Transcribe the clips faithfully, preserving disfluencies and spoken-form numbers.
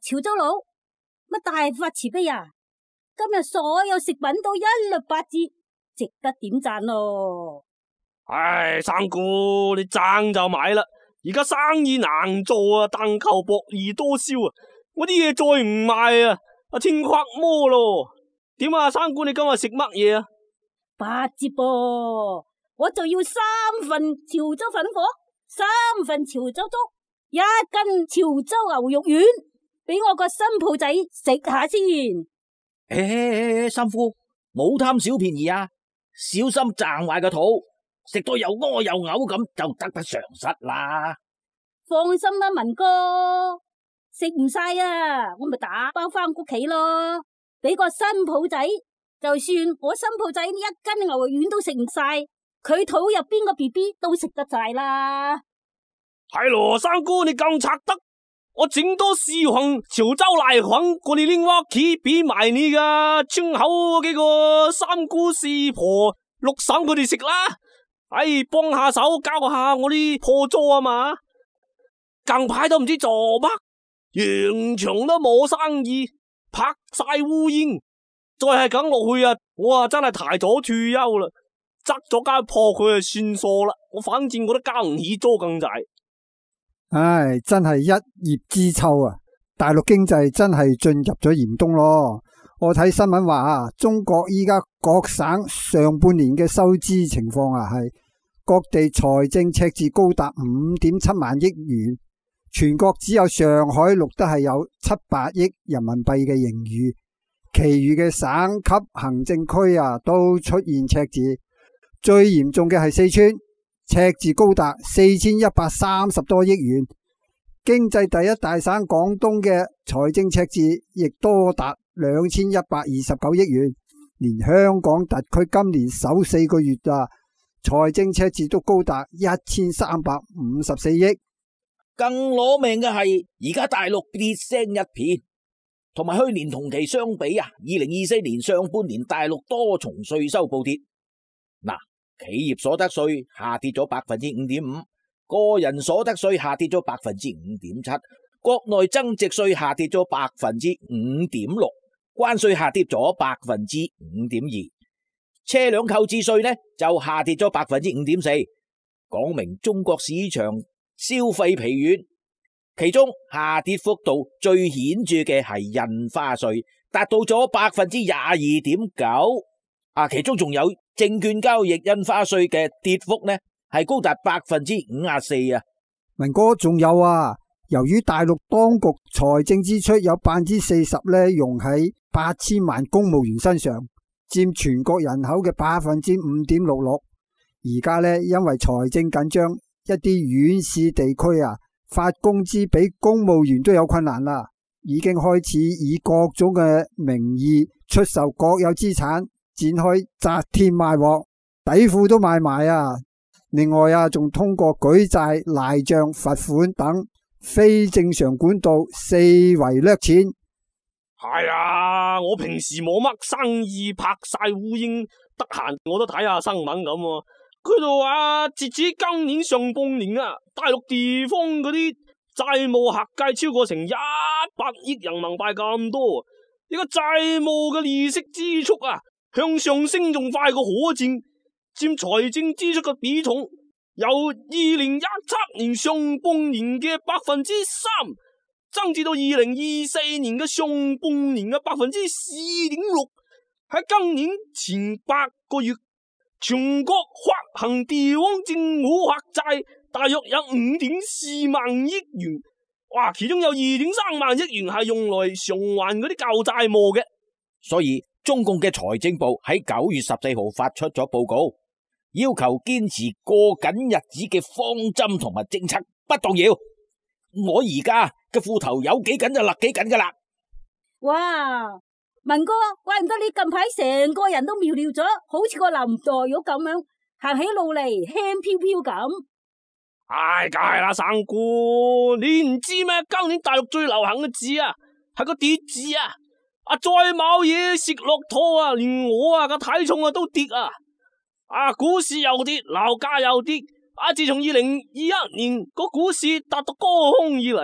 潮州佬，乜大發慈悲啊！今日所有食品都一律八折，值得點讚咯。 唉，三姑你爭就買啦，而家生意難做啊，但求薄而多銷啊，我啲嘢再唔賣啊，阿天框魔咯。點啊，三姑你今日食乜嘢啊？ 八折噃，我就要三份潮州粉火，三份潮州粥，一斤潮州牛肉丸，俾我個新抱仔食下先。 誒，三夫冇貪小便宜啊，小心撐壞個肚，食到又屙又嘔咁就得不償失啦。 放心啦，文哥，食唔晒啊，我咪打包翻屋企咯，俾個新抱仔。就算我新抱仔呢一斤牛肉丸都食唔晒，佢肚入邊個 B B 都食得晒啦。 係咯，三姑你咁賊得，我整多四行潮州瀨粉過你拎屋企俾埋你噶村口嗰幾個三姑四婆六嬸佢哋食啦。唉，幫下手交下我啲破租啊嘛。近排都唔知做乜，完全都冇生意，拍晒烏煙。再係咁落去啊，我啊真係提早退休啦，執咗間鋪佢就算數啦。我反正我都交唔起租咁滯。 唉，真係一葉知秋啊！大陸經濟真係進入咗嚴冬咯。我睇新聞話啊，中國依家各省上半年嘅收支情況啊，係各地財政赤字高達五點七萬億元，全國只有上海錄得係有七百億人民幣嘅盈餘。其餘嘅省級行政區啊，都出現赤字，最嚴重嘅係四川，赤字高達四千一百三十多億元。經濟第一大省廣東嘅財政赤字亦多達兩千一百二十九億元，連香港特區今年首四個月啊，財政赤字都高達一千三百五十四億。 更攞命嘅係，而家大陸跌聲一片。同埋去年同期相比啊，二零二四年上半年大陸多重稅收暴跌。嗱，企業所得稅下跌咗百分之五點五，個人所得稅下跌咗百分之五點七，國內增值稅下跌咗百分之五點六，關稅下跌咗百分之五點二，車輛購置稅呢就下跌咗百分之五點四，講明中國市場消費疲軟。其中下跌幅度最顯著嘅係印花稅，達到咗百分之廿二點九。啊，其中仲有證券交易印花稅嘅跌幅呢，係高達百分之五十四啊。 文哥仲有啊，由於大陸當局財政支出有百分之四十咧用喺八千萬公務員身上，佔全國人口嘅百分之五點六六。而家咧因為財政緊張，一啲縣市地區啊，發工資俾公務員都有困難啦，已經開始以各種嘅名義出售國有資產，展開砸天賣鑊，底褲都賣埋啊！另外啊，仲通過舉債、賴賬、罰款等非正常管道四圍掠錢。 係啊，我平時冇乜生意，拍晒烏蠅，得閒我都睇下新聞咁。佢度話，截止今年上半年啊，大陸地方嗰啲債務合計超過成一百億人民幣咁多，呢個債務嘅利息支出啊，向上升仲快過火箭，佔財政支出嘅比重由二零一七年上半年嘅百分之三，增至到二零二四年嘅上半年嘅百分之四點六。喺今年前八個月，全國發行地方政府發債大約有五點四萬億元，哇！其中有二點三萬億元係用來償還嗰啲舊債務嘅。 所以中共嘅財政部喺九月十四號發出咗報告，要求堅持過緊日子嘅方針同埋政策不動搖。我而家嘅褲頭有幾緊就勒幾緊噶啦。 哇！文哥，怪唔得你近排成個人都苗條咗，好似個林黛玉咁樣行起路嚟輕飄飄咁。 唉，梗係啦，三姑，你唔知咩？今年大陸最流行嘅字啊，係個跌字啊！啊，再冇嘢食落肚啊，連我啊個體重啊都跌啊！啊，股市又跌，樓價又跌。啊，自從二零二一年個股市達到高峰以嚟，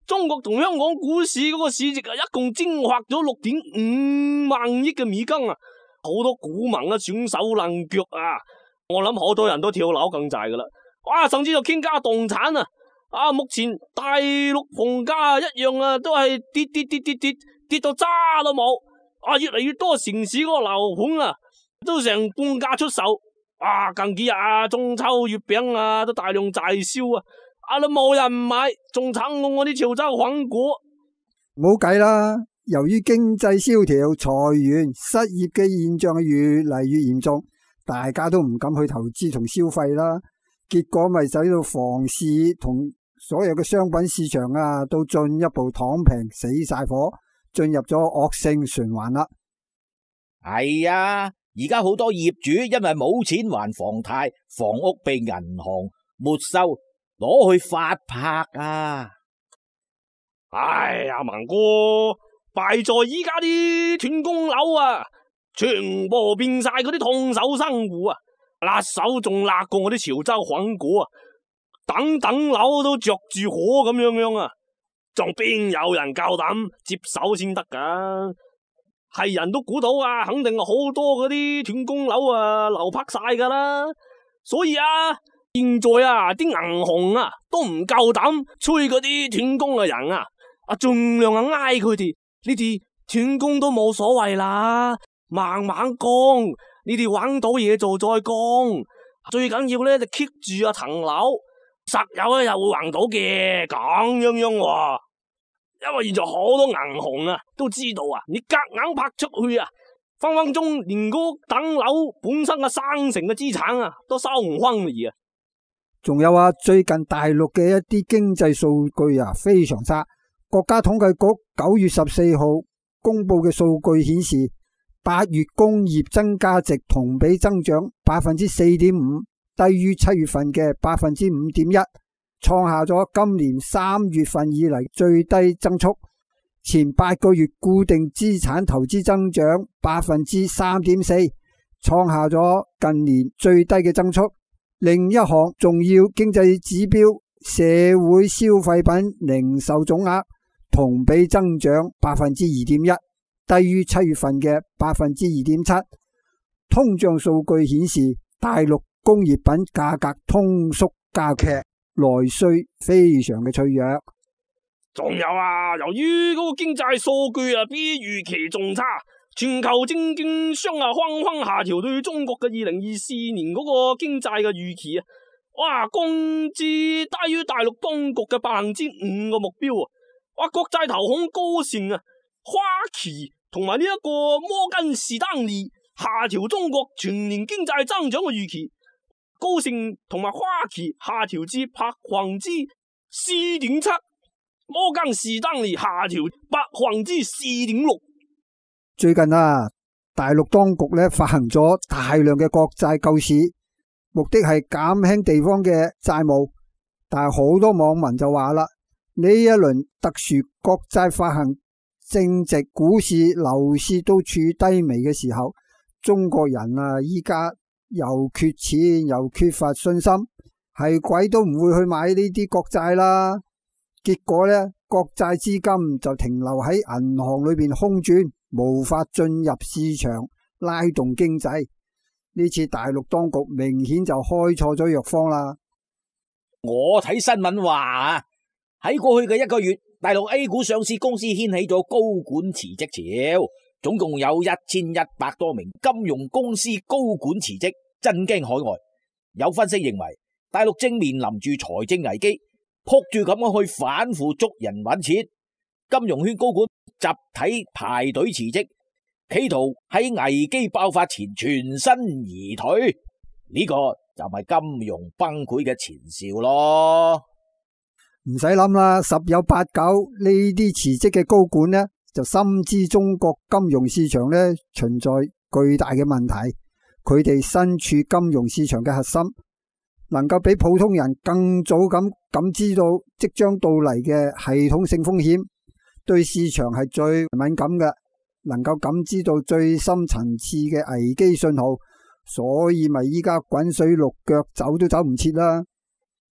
中國同香港股市嗰個市值啊，一共蒸發咗六點五萬億嘅美金啊！好多股民啊，損手爛腳啊！我諗好多人都跳樓更滯噶啦，哇！甚至就傾家蕩產啊！啊，目前大陸房價一樣啊，都係跌跌跌跌跌跌到渣都冇啊！越嚟越多城市嗰個樓盤啊，都成半價出售。啊，近幾日啊，中秋月餅啊，都大量滯銷啊！啊，都冇人買，仲慘過我啲潮州粉果。 冇計啦，由於經濟蕭條、裁員、失業嘅現象係越嚟越嚴重，大家都唔敢去投資同消費啦。結果咪使到房市同所有嘅商品市場啊，都進一步躺平死晒火，進入咗惡性循環啦。 係啊，而家好多業主因為冇錢還房貸，房屋被銀行沒收，攞去發拍啊！ 唉呀，文哥，敗在依家啲斷供樓啊，全部變晒嗰啲燙手山芋啊，辣手仲辣過我啲潮州粉果啊！等等樓都着住火咁樣樣啊，仲邊有人夠膽接手先得噶？係人都估到啊，肯定係好多嗰啲斷供樓啊流拍晒噶啦。所以啊，現在啊啲銀行啊都唔夠膽催嗰啲斷供嘅人啊，啊盡量啊挨佢哋，呢啲斷供都冇所謂啦，慢慢供，呢啲搵到嘢做再供，最緊要咧就 keep 住啊層樓。實有咧又會還到嘅，咁樣樣喎。因為現在好多銀行啊都知道啊，你夾硬拍出去啊，分分鐘連嗰等樓本身嘅生成嘅資產啊都收唔翻嚟啊。 仲有啊，最近大陸嘅一啲經濟數據啊非常差。國家統計局九月十四號公布嘅數據顯示，八月工業增加值同比增長百分之四點五。低於七月份嘅百分之五點一，創下咗今年三月份以嚟最低增速。前八個月固定資產投資增長百分之三點四，創下咗近年最低嘅增速。另一項重要經濟指標社會消費品零售總額同比增長百分之二點一，低於七月份嘅百分之二點七。通脹數據顯示，大陸工業品價格通縮加劇，內需非常嘅脆弱。 仲有啊，由於嗰個經濟數據啊比預期仲差，全球證券商啊紛紛下調對中國嘅二零二四年嗰個經濟嘅預期啊，哇，降至低於大陸當局嘅百分之五嘅目標啊！哇，國際投行高盛啊、花旗同埋呢一個摩根士丹利下調中國全年經濟增長嘅預期。高盛同埋花旗下調至百分之四點七，摩根士丹利下調百分之四點六。 最近啊，大陸當局咧發行咗大量嘅國債救市，目的係減輕地方嘅債務。但係好多網民就話啦，呢一輪特殊國債發行正值股市、樓市都處低迷嘅時候，中國人啊依家又缺錢又缺乏信心，係鬼都唔會去買呢啲國債啦。結果呢，國債資金就停留喺銀行裏邊空轉，無法進入市場拉動經濟。呢次大陸當局明顯就開錯咗藥方啦。 我睇新聞話喺過去嘅一個月，大陸 A 股上市公司掀起咗高管辭職潮，總共有一千一百多名金融公司高管辭職，震驚海外。有分析認為，大陸正面臨住財政危機，撲住咁樣去反腐捉人搵錢，金融圈高管集體排隊辭職，企圖喺危機爆發前全身而退。呢個就係金融崩潰嘅前兆咯。 唔使諗啦，十有八九呢啲辭職嘅高管呢，就深知中國金融市場呢存在巨大嘅問題。佢哋身處金融市場嘅核心，能夠比普通人更早咁感知到即將到嚟嘅系統性風險，對市場係最敏感嘅，能夠感知到最深層次嘅危機信號，所以咪依家滾水淥腳，走都走唔切啦。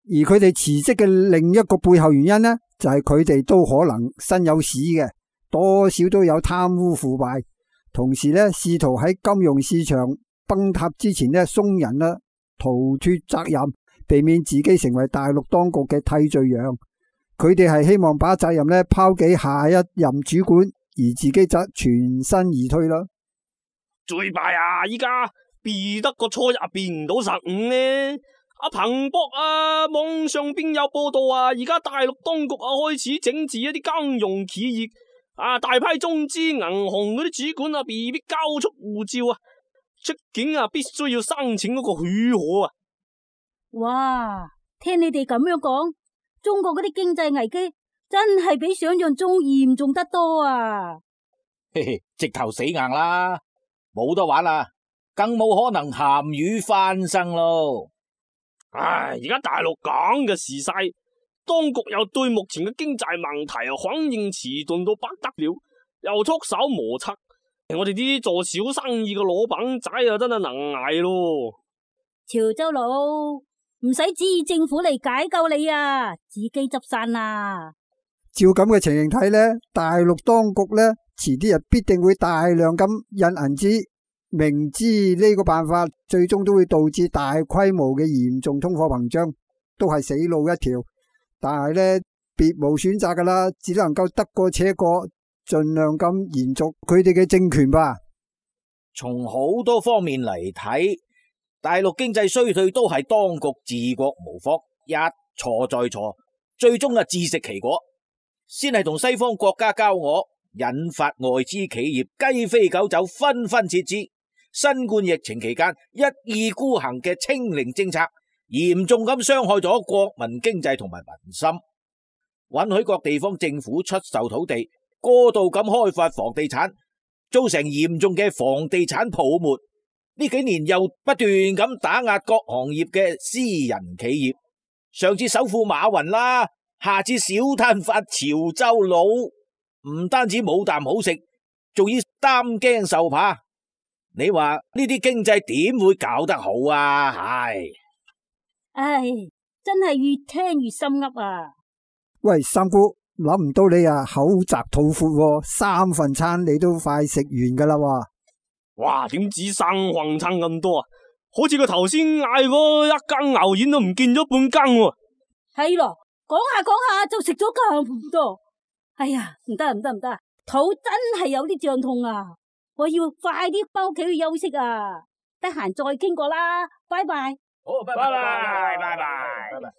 而佢哋辭職嘅另一個背後原因呢，就係佢哋都可能身有屎嘅，多少都有貪污腐敗，同時呢，試圖喺金融市場崩塌之前呢，鬆人啦，逃脫責任，避免自己成為大陸當局嘅替罪羊。佢哋係希望把責任呢拋給下一任主管，而自己則全身而退啦。 最弊啊！依家避得個初一變唔到十五呢。阿彭博啊，網上邊有報道啊，而家大陸當局啊開始整治一啲金融企業啊，大批中資銀行嗰啲主管啊，被迫交出護照啊，出境啊必須要申請嗰個許可啊。 哇！聽你哋咁樣講，中國嗰啲經濟危機真係比想象中嚴重得多啊！ 嘿嘿，直頭死硬啦，冇得玩啦，更冇可能鹹魚翻身咯。 唉，而家大陸講嘅時勢，當局又對目前嘅經濟問題啊反應遲鈍到不得了，又束手無策。我哋啲做小生意嘅老闆仔啊，真係能捱咯。 潮州佬唔使指意政府嚟解救你啊，自己執散啦。 照咁嘅情形睇呢，大陸當局呢，遲啲日必定會大量咁印銀紙。明知呢個辦法最終都會導致大規模嘅嚴重通貨膨脹，都係死路一條。但係呢，別無選擇噶啦，只能夠得過且過，盡量咁延續佢哋嘅政權吧。 從好多方面嚟睇，大陸經濟衰退都係當局治國無方，一錯再錯，最終啊自食其果。先係同西方國家交惡，引發外資企業雞飛狗走，紛紛撤資。新冠疫情期間一意孤行嘅清零政策，嚴重咁傷害咗國民經濟同埋民心。允許各地方政府出售土地，過度咁開發房地產，造成嚴重嘅房地產泡沫。呢幾年又不斷咁打壓各行業嘅私人企業。上次首富馬雲啦，下次小攤販潮州佬，唔單止冇啖好食，仲要擔驚受怕。你話呢啲經濟點會搞得好啊？唉， 唉，真係越聽越心噏啊！ 喂，三姑，諗唔到你啊口窄肚闊，三份餐你都快食完噶啦喎！ 哇，點止三份餐咁多啊？好似佢頭先嗌嗰一斤牛丸都唔見咗半斤喎。 係咯，講下講下就食咗咁多。哎呀，唔得唔得唔得，肚真係有啲脹痛啊！我要快啲翻屋企去休息啊！得閒再傾過啦，拜拜。 好，拜拜拜拜拜拜。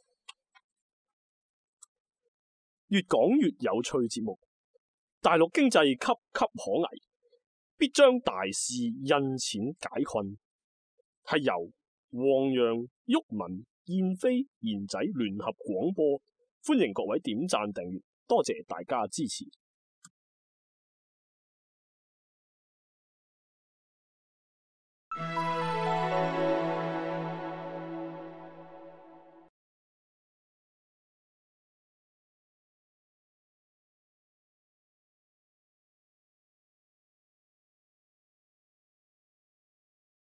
越講越有趣節目，大陸經濟岌岌可危，必將大事印錢解困。係由黃洋、毓民、燕飛、賢仔聯合廣播，歡迎各位點讚訂閱，多謝大家支持。